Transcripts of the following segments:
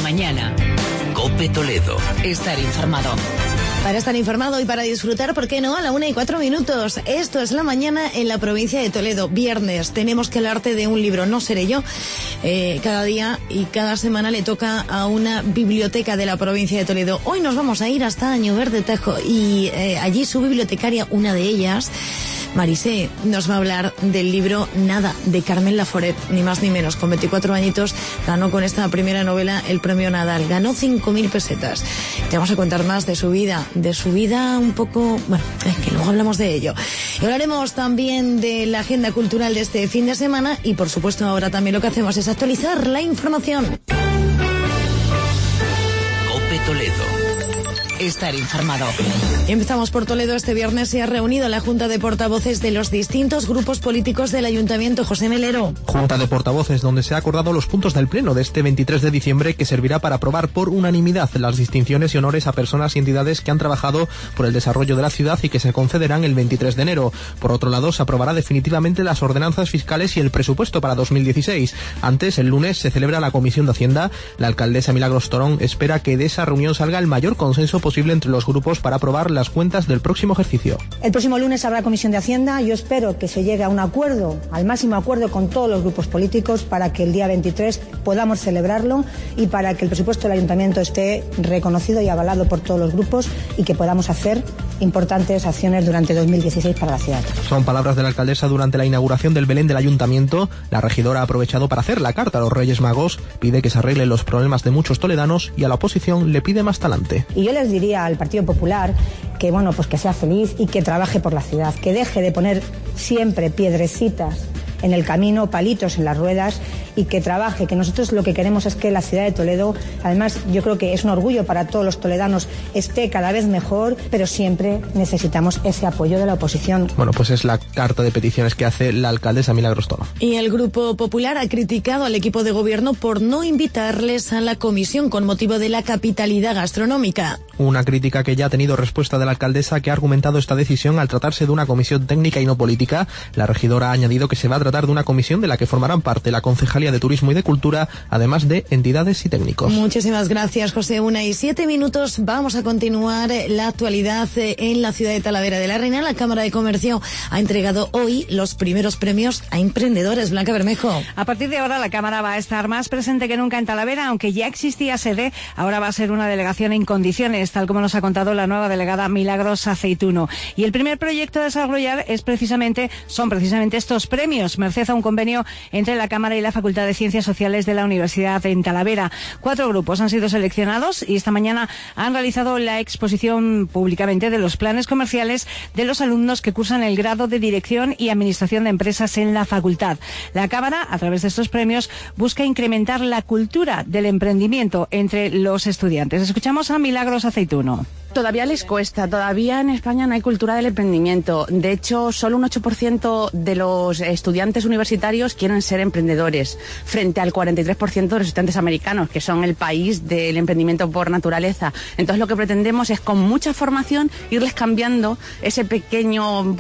mañana. COPE Toledo. Estar informado. Para estar informado y para disfrutar, ¿por qué no? A la 1:04. Esto es La Mañana en la provincia de Toledo. Viernes, tenemos que hablarte de un libro, no seré yo. Cada día y cada semana le toca a una biblioteca de la provincia de Toledo. Hoy nos vamos a ir hasta Añover de Tajo y allí su bibliotecaria, una de ellas, Marisé, nos va a hablar del libro Nada, de Carmen Laforet, ni más ni menos. Con 24 añitos ganó con esta primera novela el premio Nadal. Ganó 5.000 pesetas. Te vamos a contar más de su vida un poco, bueno, que luego hablamos de ello. Y hablaremos también de la agenda cultural de este fin de semana y, por supuesto, ahora también lo que hacemos es actualizar la información. COPE Toledo. Estar informado. Empezamos por Toledo. Este viernes se ha reunido la Junta de Portavoces de los distintos grupos políticos del Ayuntamiento. José Melero. Junta de Portavoces, donde se ha acordado los puntos del Pleno de este 23 de diciembre, que servirá para aprobar por unanimidad las distinciones y honores a personas y entidades que han trabajado por el desarrollo de la ciudad y que se concederán el 23 de enero. Por otro lado, se aprobará definitivamente las ordenanzas fiscales y el presupuesto para 2016. Antes, el lunes, se celebra la Comisión de Hacienda. La alcaldesa Milagros Torón espera que de esa reunión salga el mayor consenso posible entre los grupos para aprobar las cuentas del próximo ejercicio. El próximo lunes habrá Comisión de Hacienda. Yo espero que se llegue a un acuerdo, al máximo acuerdo con todos los grupos políticos para que el día 23 podamos celebrarlo y para que el presupuesto del Ayuntamiento esté reconocido y avalado por todos los grupos y que podamos hacer importantes acciones durante 2016 para la ciudad. Son palabras de la alcaldesa durante la inauguración del Belén del Ayuntamiento. La regidora ha aprovechado para hacer la carta a los Reyes Magos, pide que se arreglen los problemas de muchos toledanos y a la oposición le pide más talante. Y yo les diría al Partido Popular que, bueno, pues que sea feliz y que trabaje por la ciudad, que deje de poner siempre piedrecitas en el camino, palitos en las ruedas y que trabaje, que nosotros lo que queremos es que la ciudad de Toledo, además yo creo que es un orgullo para todos los toledanos, esté cada vez mejor, pero siempre necesitamos ese apoyo de la oposición. Bueno, pues es la carta de peticiones que hace la alcaldesa Milagros Torón. Y el Grupo Popular ha criticado al equipo de gobierno por no invitarles a la comisión con motivo de la capitalidad gastronómica. Una crítica que ya ha tenido respuesta de la alcaldesa, que ha argumentado esta decisión al tratarse de una comisión técnica y no política. La regidora ha añadido que se va a tratar de una comisión de la que formarán parte la Concejalía de Turismo y de Cultura, además de entidades y técnicos. Muchísimas gracias, José. 1:07. Vamos a continuar la actualidad en la ciudad de Talavera de la Reina. La Cámara de Comercio ha entregado hoy los primeros premios a emprendedores. Blanca Bermejo. A partir de ahora la Cámara va a estar más presente que nunca en Talavera, aunque ya existía sede, ahora va a ser una delegación en condiciones, tal como nos ha contado la nueva delegada Milagros Aceituno. Y el primer proyecto a desarrollar son precisamente estos premios, merced a un convenio entre la Cámara y la Facultad de Ciencias Sociales de la Universidad de Talavera. 4 grupos han sido seleccionados y esta mañana han realizado la exposición públicamente de los planes comerciales de los alumnos que cursan el grado de Dirección y Administración de Empresas en la facultad. La Cámara, a través de estos premios, busca incrementar la cultura del emprendimiento entre los estudiantes. Escuchamos a Milagros Aceituno. Todavía les cuesta, todavía en España no hay cultura del emprendimiento. De hecho, solo un 8% de los estudiantes universitarios quieren ser emprendedores, frente al 43% de los estudiantes americanos, que son el país del emprendimiento por naturaleza. Entonces, lo que pretendemos es, con mucha formación, irles cambiando ese pequeño,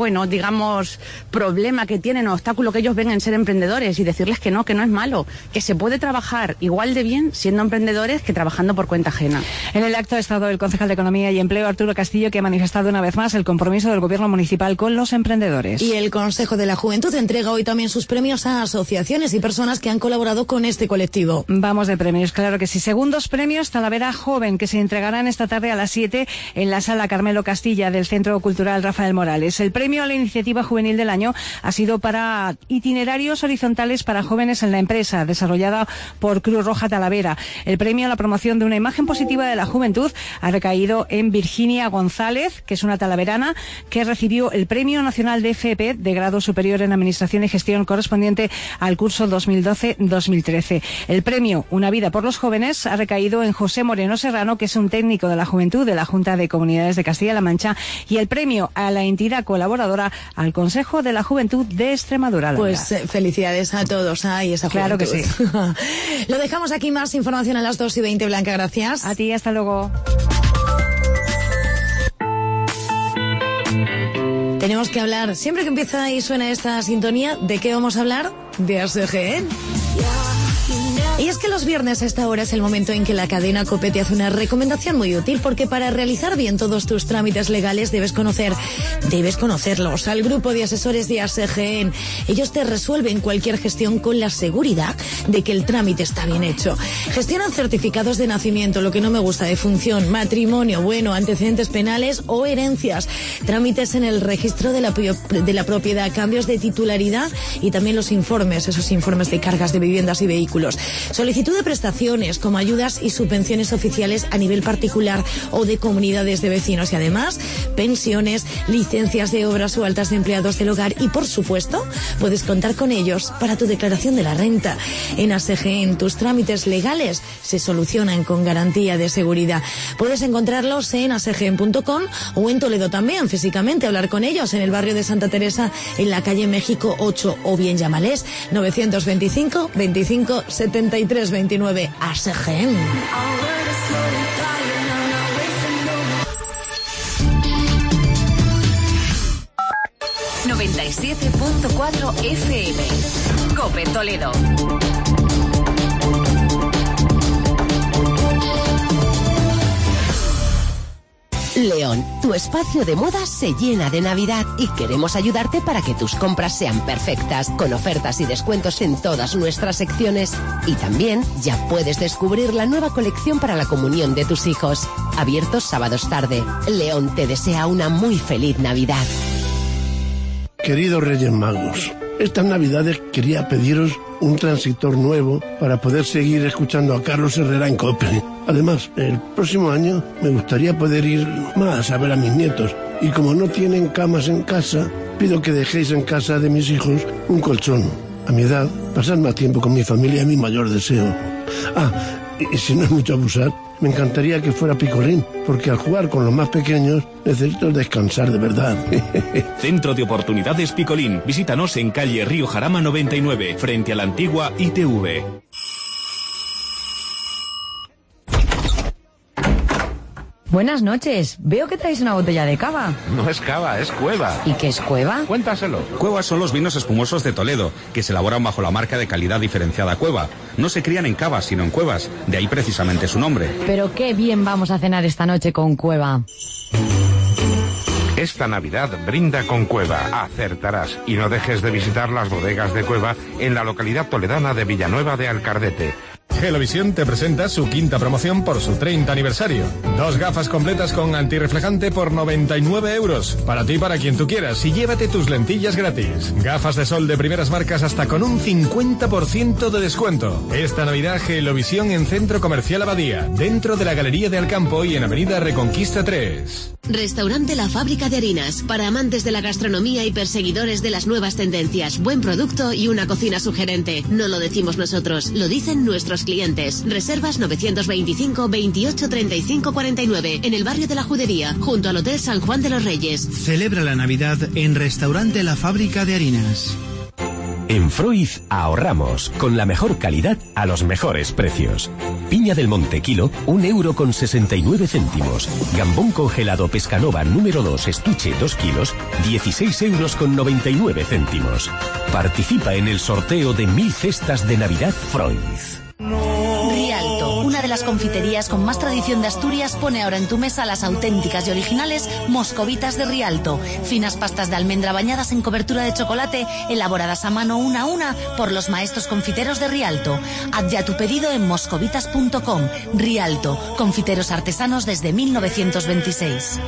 problema que tienen, obstáculo que ellos ven en ser emprendedores, y decirles que no es malo, que se puede trabajar igual de bien siendo emprendedores que trabajando por cuenta ajena. En el acto ha estado el concejal de Economía y Empleo, Arturo Castillo, que ha manifestado una vez más el compromiso del Gobierno municipal con los emprendedores. Y el Consejo de la Juventud entrega hoy también sus premios a asociaciones y personas que han colaborado con este colectivo. Vamos de premios, claro que sí. Segundos premios Talavera Joven, que se entregarán esta tarde a las 7 en la Sala Carmelo Castilla del Centro Cultural Rafael Morales. El premio a la iniciativa juvenil del año ha sido para itinerarios horizontales para jóvenes en la empresa, desarrollada por Cruz Roja Talavera. El premio a la promoción de una imagen positiva de la juventud ha recaído en Virginia González, que es una talaverana que recibió el Premio Nacional de FP de Grado Superior en Administración y Gestión correspondiente al curso 2012-2013. El premio Una Vida por los Jóvenes ha recaído en José Moreno Serrano, que es un técnico de la juventud de la Junta de Comunidades de Castilla-La Mancha, y el premio a la entidad colaboradora al Consejo de la Juventud de Extremadura. Pues felicidades a todos. Ay, esa claro juventud. Que sí. Lo dejamos aquí. Más información a las 2:20. Blanca, gracias. A ti, hasta luego. Tenemos que hablar, siempre que empieza y suena esta sintonía, ¿de qué vamos a hablar? De ASG. Y es que los viernes a esta hora es el momento en que la cadena COPE te hace una recomendación muy útil, porque para realizar bien todos tus trámites legales debes conocerlos al grupo de asesores de ASEGEN. Ellos te resuelven cualquier gestión con la seguridad de que el trámite está bien hecho. Gestionan certificados de nacimiento, lo que no me gusta, de función, matrimonio, antecedentes penales o herencias, trámites en el registro de la propiedad, cambios de titularidad y también los informes, esos informes de cargas de viviendas y vehículos. Solicitud de prestaciones como ayudas y subvenciones oficiales a nivel particular o de comunidades de vecinos, y además pensiones, licencias de obras o altas de empleados del hogar, y por supuesto puedes contar con ellos para tu declaración de la renta. En ASEGEN tus trámites legales se solucionan con garantía de seguridad. Puedes encontrarlos en asegen.com o en Toledo también, físicamente, hablar con ellos en el barrio de Santa Teresa, en la calle México 8, o bien llámales 925 25 73 29. ASEGEN. 97.4 FM. COPE Toledo. León, tu espacio de moda se llena de Navidad y queremos ayudarte para que tus compras sean perfectas, con ofertas y descuentos en todas nuestras secciones. Y también ya puedes descubrir la nueva colección para la comunión de tus hijos. Abiertos sábados tarde. León te desea una muy feliz Navidad. Queridos Reyes Magos, estas Navidades quería pediros un transistor nuevo para poder seguir escuchando a Carlos Herrera en COPE. Además, el próximo año me gustaría poder ir más a ver a mis nietos. Y como no tienen camas en casa, pido que dejéis en casa de mis hijos un colchón. A mi edad, pasar más tiempo con mi familia es mi mayor deseo. Y si no es mucho abusar, me encantaría que fuera picolín, porque al jugar con los más pequeños necesito descansar de verdad. Centro de Oportunidades Picolín. Visítanos en calle Río Jarama 99, frente a la antigua ITV. Buenas noches. Veo que traéis una botella de cava. No es cava, es cueva. ¿Y qué es cueva? Cuéntaselo. Cuevas son los vinos espumosos de Toledo, que se elaboran bajo la marca de calidad diferenciada Cueva. No se crían en cavas, sino en cuevas. De ahí precisamente su nombre. Pero qué bien vamos a cenar esta noche con Cueva. Esta Navidad brinda con Cueva. Acertarás. Y no dejes de visitar las bodegas de Cueva en la localidad toledana de Villanueva de Alcardete. Gelovisión te presenta su quinta promoción por su 30 aniversario. 2 gafas completas con antirreflejante por 99 euros. Para ti y para quien tú quieras. Y llévate tus lentillas gratis. Gafas de sol de primeras marcas hasta con un 50% de descuento. Esta Navidad, Gelovisión en Centro Comercial Abadía, dentro de la Galería de Alcampo y en Avenida Reconquista 3. Restaurante La Fábrica de Harinas. Para amantes de la gastronomía y perseguidores de las nuevas tendencias. Buen producto y una cocina sugerente. No lo decimos nosotros, lo dicen nuestros clientes. Reservas 925 28 35 49 en el barrio de la Judería, junto al Hotel San Juan de los Reyes. Celebra la Navidad en Restaurante La Fábrica de Harinas. En Freud ahorramos con la mejor calidad a los mejores precios. Piña del Monte kilo, 1,69 €. Gambón congelado Pescanova número 2 estuche 2 kilos, 16,99 €. Participa en el sorteo de 1000 cestas de Navidad Freud. Rialto, una de las confiterías con más tradición de Asturias, pone ahora en tu mesa las auténticas y originales moscovitas de Rialto. Finas pastas de almendra bañadas en cobertura de chocolate, elaboradas a mano una a una por los maestros confiteros de Rialto. Haz ya tu pedido en moscovitas.com. Rialto, confiteros artesanos desde 1926.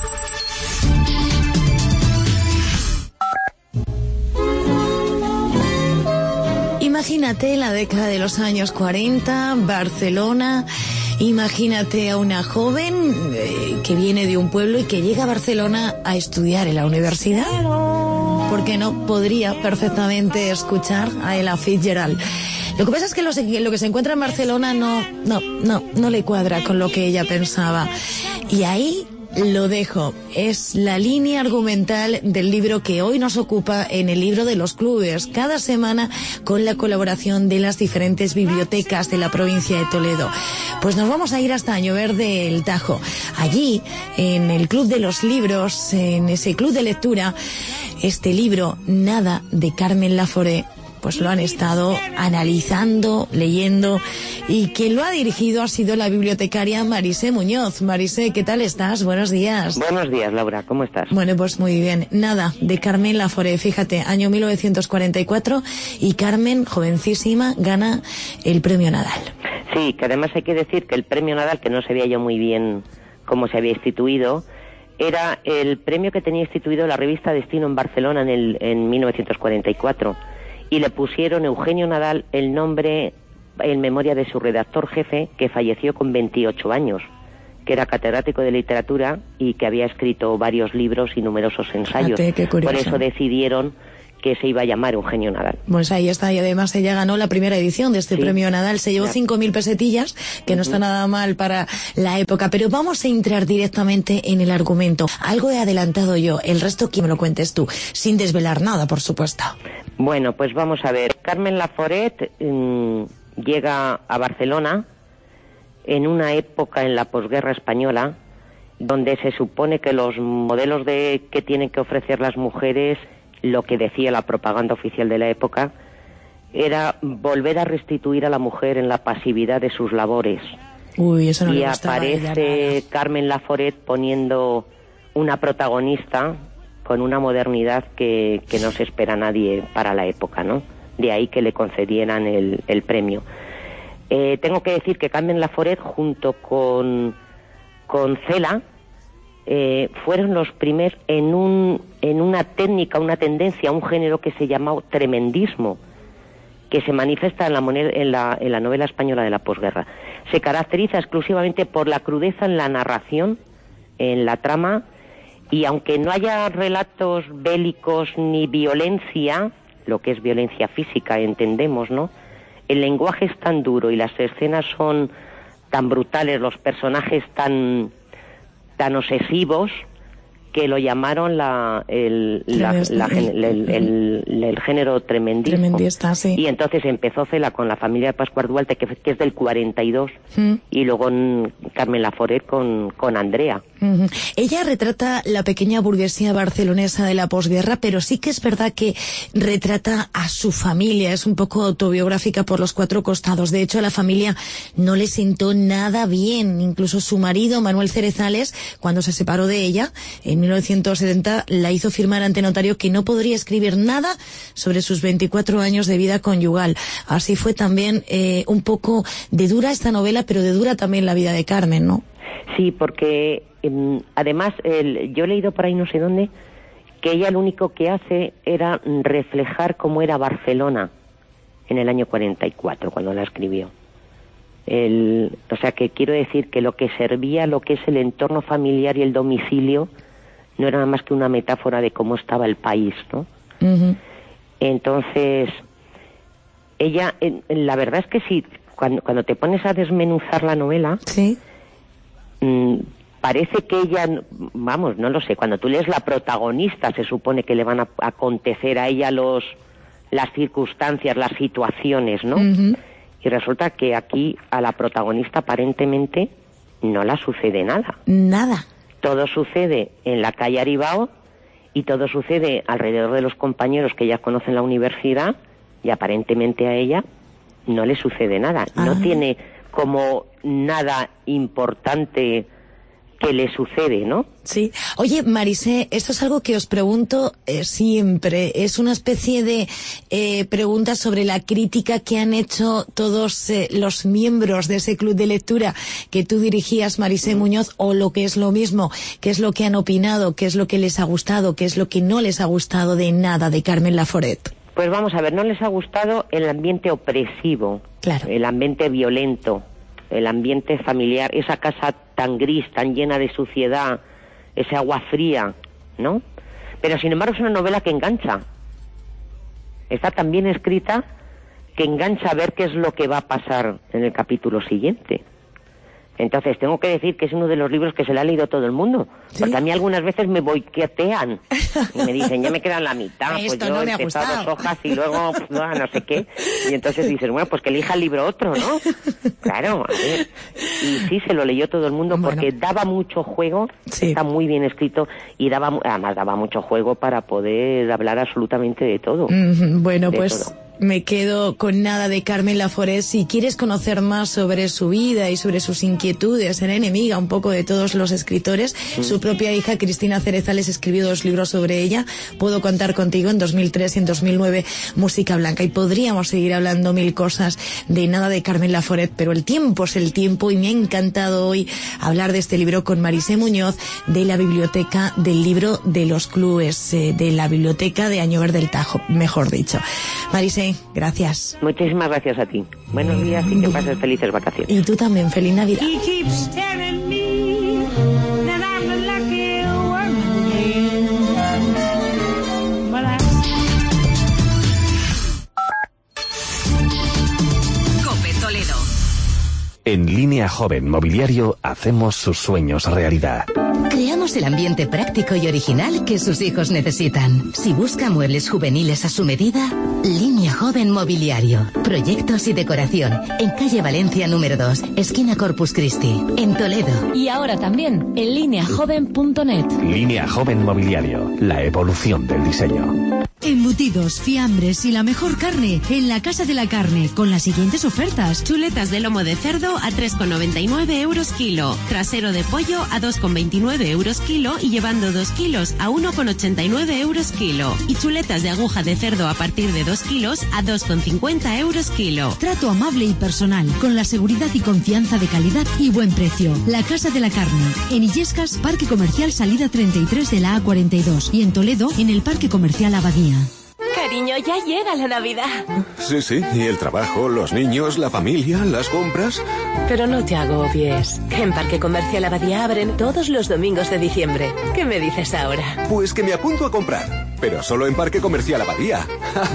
Imagínate la década de los años 40, Barcelona. Imagínate a una joven que viene de un pueblo y que llega a Barcelona a estudiar en la universidad. ¿Por qué no? Podría perfectamente escuchar a Ella Fitzgerald. Lo que pasa es que lo que se encuentra en Barcelona no le cuadra con lo que ella pensaba. Y ahí lo dejo. Es la línea argumental del libro que hoy nos ocupa en el libro de los clubes, cada semana con la colaboración de las diferentes bibliotecas de la provincia de Toledo. Pues nos vamos a ir hasta Añover del Tajo. Allí, en el Club de los Libros, en ese club de lectura, este libro, Nada, de Carmen Laforet, pues lo han estado analizando, leyendo, y quien lo ha dirigido ha sido la bibliotecaria Marise Muñoz. Marise, ¿qué tal estás? Buenos días. Buenos días, Laura, ¿cómo estás? Bueno, pues muy bien. Nada, de Carmen Laforet, fíjate, año 1944, y Carmen, jovencísima, gana el premio Nadal. Sí, que además hay que decir que el premio Nadal, que no sabía yo muy bien cómo se había instituido, era el premio que tenía instituido la revista Destino en Barcelona en 1944, y le pusieron Eugenio Nadal el nombre en memoria de su redactor jefe, que falleció con 28 años, que era catedrático de literatura y que había escrito varios libros y numerosos ensayos. Fíjate, qué curioso. Por eso decidieron que se iba a llamar Eugenio Nadal. Pues ahí está, y además ella ganó la primera edición de este premio Nadal, se llevó 5.000 pesetillas, que no está nada mal para la época, pero vamos a entrar directamente en el argumento. Algo he adelantado yo, el resto que me lo cuentes tú, sin desvelar nada, por supuesto. Bueno, pues vamos a ver. Carmen Laforet llega a Barcelona en una época en la posguerra española, donde se supone que los modelos que tienen que ofrecer las mujeres, lo que decía la propaganda oficial de la época, era volver a restituir a la mujer en la pasividad de sus labores. Uy, eso no y le gustaba a ella aparece nada. Carmen Laforet poniendo una protagonista con una modernidad que no se espera nadie para la época, ¿no? De ahí que le concedieran el premio. Tengo que decir que Carmen Laforet, junto con Cela, fueron los primeros en una técnica, una tendencia, un género que se llamó tremendismo, que se manifiesta en la novela española de la posguerra. Se caracteriza exclusivamente por la crudeza en la narración, en la trama, y aunque no haya relatos bélicos ni violencia, lo que es violencia física, entendemos, ¿no? El lenguaje es tan duro y las escenas son tan brutales, los personajes tan obsesivos, que lo llamaron el género tremendismo. Tremendista, sí. Y entonces empezó Cela con la familia de Pascual Duarte, que es del 42, y luego Carmen Laforet con Andrea. Ella retrata la pequeña burguesía barcelonesa de la posguerra, pero sí que es verdad que retrata a su familia, es un poco autobiográfica por los cuatro costados. De hecho, a la familia no le sentó nada bien. Incluso su marido, Manuel Cerezales, cuando se separó de ella, en 1970, la hizo firmar ante notario que no podría escribir nada sobre sus 24 años de vida conyugal. Así fue también un poco de dura esta novela, pero de dura también la vida de Carmen, ¿no? Sí, porque además yo he leído por ahí no sé dónde que ella lo único que hace era reflejar cómo era Barcelona en el año 44, cuando la escribió. O sea, que quiero decir que lo que servía, lo que es el entorno familiar y el domicilio, no era nada más que una metáfora de cómo estaba el país, ¿no? Entonces, ella, la verdad es que sí, cuando te pones a desmenuzar la novela, parece que ella, vamos, no lo sé, cuando tú lees la protagonista, se supone que le van a acontecer a ella las circunstancias, las situaciones, ¿no? Y resulta que aquí a la protagonista aparentemente no la sucede nada. Nada. Todo sucede en la calle Aribao y todo sucede alrededor de los compañeros que ella conoce en la universidad, y aparentemente a ella no le sucede nada. No tiene como nada importante que le sucede, ¿no? Sí. Oye, Marise, esto es algo que os pregunto siempre. Es una especie de pregunta sobre la crítica que han hecho todos los miembros de ese club de lectura que tú dirigías, Marise Muñoz, o lo que es lo mismo, qué es lo que han opinado, qué es lo que les ha gustado, qué es lo que no les ha gustado de nada de Carmen Laforet. Pues vamos a ver, no les ha gustado el ambiente opresivo, el ambiente violento, el ambiente familiar, esa casa tan gris, tan llena de suciedad, ese agua fría, ¿no? Pero sin embargo es una novela que engancha. Está tan bien escrita que engancha a ver qué es lo que va a pasar en el capítulo siguiente. Entonces tengo que decir que es uno de los libros que se le ha leído todo el mundo. ¿Sí? Porque a mí algunas veces me boicotean y me dicen, ya me quedan la mitad, pues yo he empezado 2 hojas y luego pues, no sé qué. Y entonces dices, bueno, pues que elija el libro otro, ¿no? Claro, a ver. Y sí, se lo leyó todo el mundo porque daba mucho juego, está muy bien escrito y además daba mucho juego para poder hablar absolutamente de todo. Bueno, pues todo. me quedo con Nada de Carmen Laforet. Si quieres conocer más sobre su vida y sobre sus inquietudes, era enemiga un poco de todos los escritores. Su propia hija, Cristina Cerezales, escribió 2 libros sobre ella. Puedo contar contigo, en 2003 y en 2009, Música Blanca. Y podríamos seguir hablando mil cosas de Nada de Carmen Laforet, pero el tiempo es el tiempo y me ha encantado hoy hablar de este libro con Marisé Muñoz, de la biblioteca del libro de los clubes, de la biblioteca de Añover del Tajo, mejor dicho. Marisé, gracias. Muchísimas gracias a ti. Buenos días y que pases felices vacaciones. Y tú también, feliz Navidad. Cope Toledo. En Línea Joven Mobiliario hacemos sus sueños realidad. Creamos el ambiente práctico y original que sus hijos necesitan. Si busca muebles juveniles a su medida, Línea Joven Mobiliario. Proyectos y decoración. En calle Valencia número 2, esquina Corpus Christi, en Toledo. Y ahora también en lineajoven.net. Línea Joven Mobiliario. La evolución del diseño. Embutidos, fiambres y la mejor carne en la Casa de la Carne, con las siguientes ofertas. Chuletas de lomo de cerdo a 3,99 euros kilo. Trasero de pollo a 2,29 euros kilo y llevando 2 kilos a 1,89 euros kilo. Y chuletas de aguja de cerdo a partir de 2 kilos a 2,50 euros kilo. Trato amable y personal, con la seguridad y confianza de calidad y buen precio. La Casa de la Carne, en Illescas, Parque Comercial Salida 33 de la A42 y en Toledo, en el Parque Comercial Abadía. Cariño, ya llega la Navidad. Sí, y el trabajo, los niños, la familia, las compras. Pero no te agobies, que en Parque Comercial Abadía abren todos los domingos de diciembre. ¿Qué me dices ahora? Pues que me apunto a comprar, pero solo en Parque Comercial Abadía.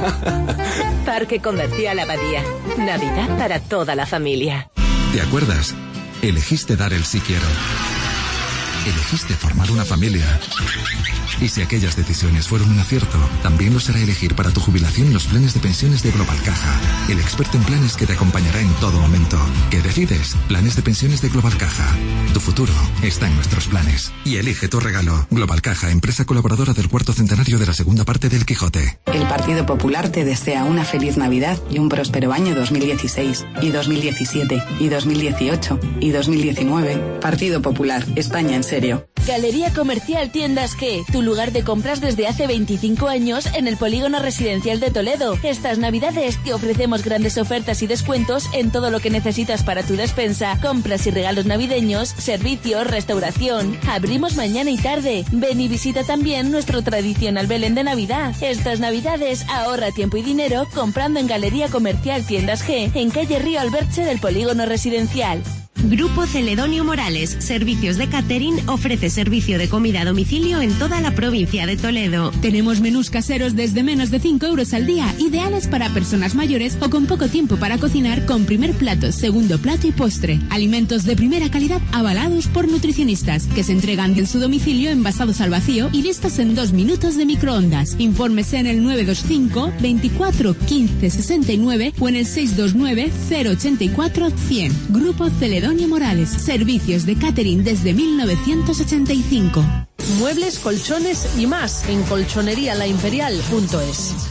Parque Comercial Abadía. Navidad para toda la familia. ¿Te acuerdas? Elegiste dar el sí quiero. Elegiste formar una familia. Y si aquellas decisiones fueron un acierto, también lo será elegir para tu jubilación los planes de pensiones de Global Caja, el experto en planes que te acompañará en todo momento. ¿Qué decides? Planes de pensiones de Global Caja. Tu futuro está en nuestros planes. Y elige tu regalo. Global Caja, empresa colaboradora del 4º centenario de la segunda parte del Quijote. El Partido Popular te desea una feliz Navidad y un próspero año 2016, y 2017, y 2018, y 2019. Partido Popular, España en serio. Galería Comercial Tiendas G, tu lugar de compras desde hace 25 años en el polígono residencial de Toledo. Estas Navidades te ofrecemos grandes ofertas y descuentos en todo lo que necesitas para tu despensa, compras y regalos navideños, servicios, restauración. Abrimos mañana y tarde. Ven y visita también nuestro tradicional Belén de Navidad. Estas Navidades ahorra tiempo y dinero comprando en Galería Comercial Tiendas G, en calle Río Alberche del polígono residencial. Grupo Celedonio Morales, Servicios de Catering, ofrece servicio de comida a domicilio en toda la provincia de Toledo. Tenemos menús caseros desde menos de 5 euros al día, ideales para personas mayores o con poco tiempo para cocinar, con primer plato, segundo plato y postre. Alimentos de primera calidad avalados por nutricionistas, que se entregan en su domicilio envasados al vacío y listos en 2 minutos de microondas. Infórmese en el 925 24 15 69 o en el 629 084 100. Grupo Celedonio Morales, servicios de catering desde 1985. Muebles, colchones y más en colchonerialaimperial.es.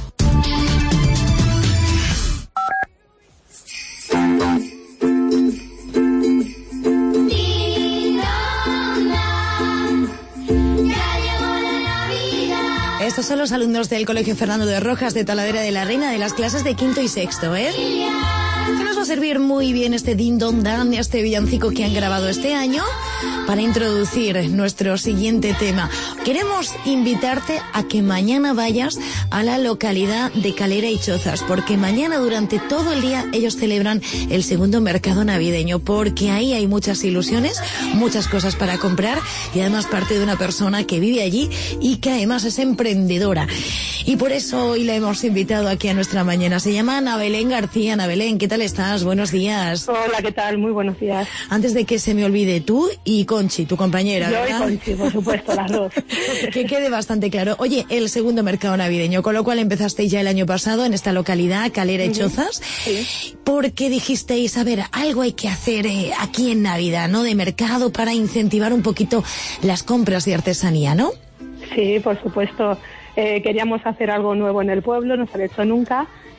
Estos son los alumnos del Colegio Fernando de Rojas de Talavera de la Reina, de las clases de 5º y 6º, que nos va a servir muy bien este Din Don Dan, este villancico que han grabado este año, para introducir nuestro siguiente tema. Queremos invitarte a que mañana vayas a la localidad de Calera y Chozas, porque mañana durante todo el día ellos celebran el segundo mercado navideño, porque ahí hay muchas ilusiones, muchas cosas para comprar y además parte de una persona que vive allí y que además es emprendedora. Y por eso hoy la hemos invitado aquí a nuestra mañana. Se llama Ana Belén García. Ana Belén, ¿qué tal estás? Buenos días. Hola, ¿qué tal? Muy buenos días. Antes de que se me olvide, tú y Conchi, tu compañera, ¿verdad? Yo y Conchi, por supuesto, las dos. Que quede bastante claro. Oye, el segundo mercado navideño, con lo cual empezasteis ya el año pasado en esta localidad, Calera y Chozas, sí. Porque dijisteis, a ver, algo hay que hacer aquí en Navidad, ¿no? De mercado para incentivar un poquito las compras de artesanía, ¿no? Sí, por supuesto. Queríamos hacer algo nuevo en el pueblo, no se había hecho nunca.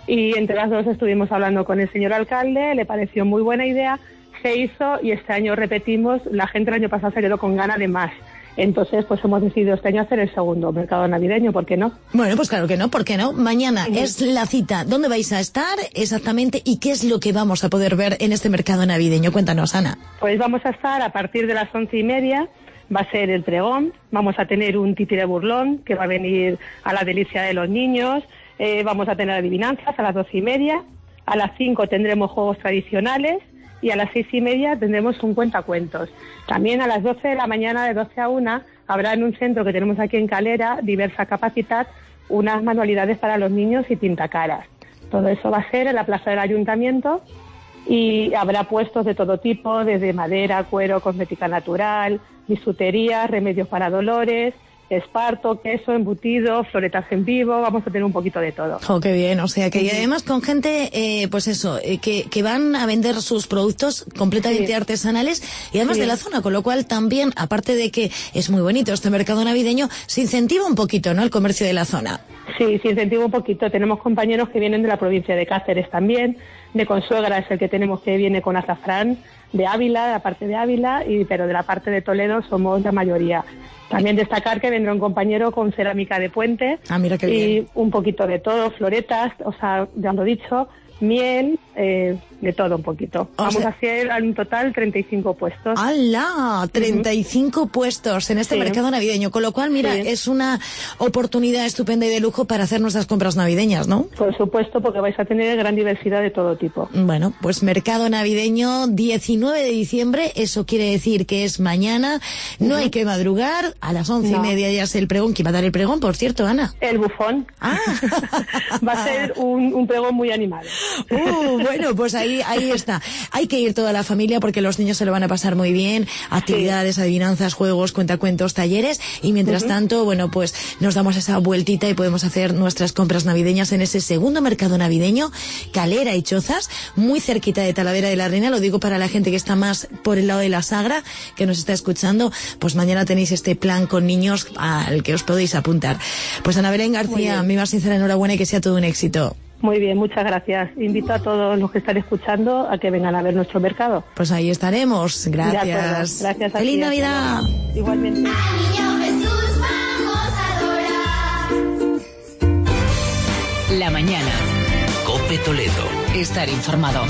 Y entre las dos estuvimos hablando con el señor alcalde, le pareció muy buena idea, se hizo y este año repetimos. La gente el año pasado se quedó con ganas de más. Entonces, pues hemos decidido este año hacer el segundo mercado navideño, ¿por qué no? Bueno, pues claro que no, ¿por qué no? Mañana es la cita. ¿Dónde vais a estar exactamente y qué es lo que vamos a poder ver en este mercado navideño? Cuéntanos, Ana. Pues vamos a estar a partir de las 11:30, va a ser el pregón, vamos a tener un titi de burlón que va a venir a la delicia de los niños, vamos a tener adivinanzas a las 12:30, a las 5 tendremos juegos tradicionales, y a las 6:30 tendremos un cuentacuentos. También a las 12 de la mañana, de 12 a 1, habrá en un centro que tenemos aquí en Calera, Diversa Capacitat, unas manualidades para los niños y pintacaras. Todo eso va a ser en la plaza del ayuntamiento y habrá puestos de todo tipo, desde madera, cuero, cosmética natural, bisutería, remedios para dolores, esparto, queso, embutido, floretas en vivo, vamos a tener un poquito de todo. Oh, qué bien, o sea que y además con gente, pues eso, que van a vender sus productos completamente artesanales y además de la zona, con lo cual también, aparte de que es muy bonito este mercado navideño, se incentiva un poquito, ¿no?, el comercio de la zona. Sí, se incentiva un poquito. Tenemos compañeros que vienen de la provincia de Cáceres también, de Consuegra es el que tenemos que viene con azafrán, de Ávila, de la parte de Ávila, pero de la parte de Toledo somos la mayoría. También destacar que vendrá un compañero con cerámica de puente. Ah, mira qué bien. Y un poquito de todo, floretas, o sea, ya lo he dicho, miel, de todo un poquito. Vamos a hacer en total 35 puestos. ¡Hala! 35 puestos en este mercado navideño, con lo cual, mira, es una oportunidad estupenda y de lujo para hacer nuestras compras navideñas, ¿no? Por supuesto, porque vais a tener gran diversidad de todo tipo. Bueno, pues mercado navideño 19 de diciembre, eso quiere decir que es mañana, no hay que madrugar, a las 11:30 ya es el pregón. ¿Quién va a dar el pregón, por cierto, Ana? El bufón. Va a ser un pregón muy animado. Bueno, pues ahí está. Hay que ir toda la familia porque los niños se lo van a pasar muy bien. Actividades, adivinanzas, juegos, cuentacuentos, talleres. Y mientras tanto, bueno, pues nos damos esa vueltita y podemos hacer nuestras compras navideñas en ese segundo mercado navideño, Calera y Chozas, muy cerquita de Talavera de la Reina. Lo digo para la gente que está más por el lado de la Sagra, que nos está escuchando. Pues mañana tenéis este plan con niños al que os podéis apuntar. Pues Ana Belén García, mi más sincera enhorabuena y que sea todo un éxito. Muy bien, muchas gracias. Invito a todos los que están escuchando a que vengan a ver nuestro mercado. Pues ahí estaremos. Gracias. Gracias a ¡Feliz ti, Navidad! Igualmente. La mañana. COPE Toledo. Estar informado.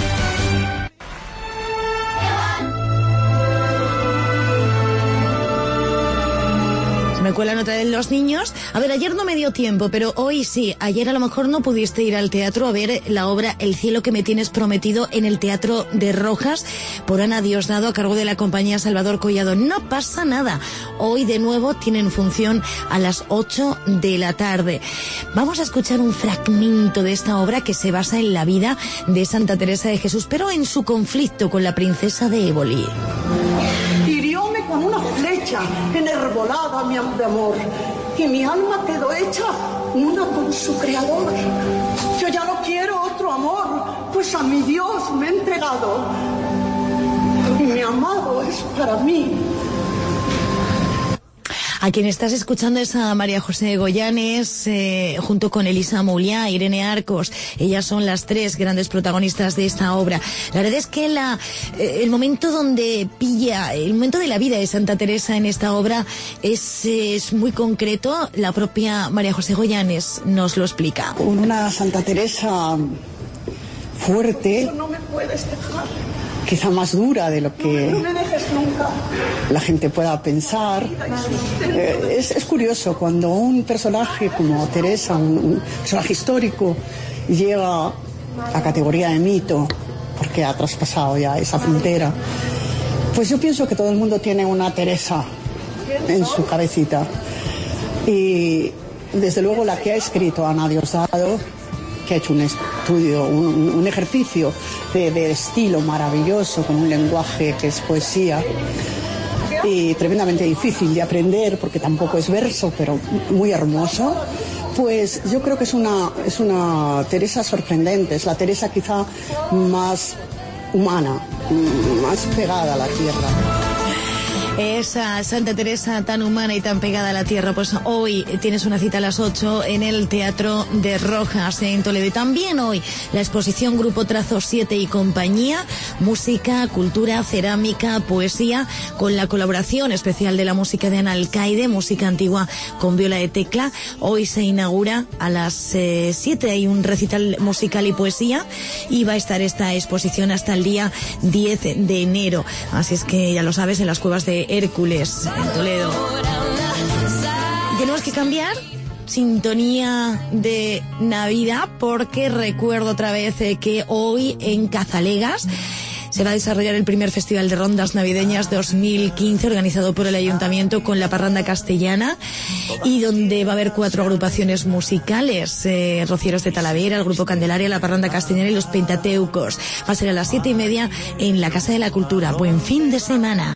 Me cuelan otra vez los niños. A ver, ayer no me dio tiempo, pero hoy sí. Ayer a lo mejor no pudiste ir al teatro a ver la obra El cielo que me tienes prometido en el Teatro de Rojas por Ana Diosdado a cargo de la compañía Salvador Collado. No pasa nada. Hoy de nuevo tienen función a las 8 de la tarde. Vamos a escuchar un fragmento de esta obra que se basa en la vida de Santa Teresa de Jesús, pero en su conflicto con la princesa de Éboli. Hirióme con una flecha enervolada mi de amor, y mi alma quedó hecha una con su creador. Yo ya no quiero otro amor, pues a mi Dios me he entregado, y mi amado es para mí. A quien estás escuchando es a María José Goyanes, junto con Elisa Mouliá, Irene Arcos. Ellas son las tres grandes protagonistas de esta obra. La verdad es que el momento donde pilla, el momento de la vida de Santa Teresa en esta obra es muy concreto. La propia María José Goyanes nos lo explica. Una Santa Teresa fuerte, no me puedes dejar, quizá más dura de lo que no me dejes nunca la gente pueda pensar. Es curioso cuando un personaje como Teresa, un personaje histórico, llega a categoría de mito, porque ha traspasado ya esa frontera. Pues yo pienso que todo el mundo tiene una Teresa en su cabecita. Y desde luego la que ha escrito Ana Diosdado, que ha hecho un estudio, un ejercicio de estilo maravilloso, con un lenguaje que es poesía y tremendamente difícil de aprender porque tampoco es verso, pero muy hermoso. Pues yo creo que es una Teresa sorprendente, es la Teresa quizá más humana, más pegada a la tierra. Esa Santa Teresa tan humana y tan pegada a la tierra, pues hoy tienes una cita a las 8 en el Teatro de Rojas en Toledo. Y también hoy la exposición Grupo Trazo 7 y compañía, música, cultura, cerámica, poesía, con la colaboración especial de la música de Ana Alcaide, música antigua con viola de tecla. Hoy se inaugura a las 7, hay un recital musical y poesía, y va a estar esta exposición hasta el día 10 de enero. Así es que ya lo sabes, en las cuevas de Hércules, en Toledo. Y tenemos que cambiar sintonía de Navidad, porque recuerdo otra vez que hoy en Cazalegas se va a desarrollar el primer Festival de Rondas Navideñas 2015, organizado por el Ayuntamiento con la Parranda Castellana, y donde va a haber 4 agrupaciones musicales, Rocieros de Talavera, el Grupo Candelaria, la Parranda Castellana y los Pentateucos. Va a ser a las 7:30 en la Casa de la Cultura. Buen fin de semana.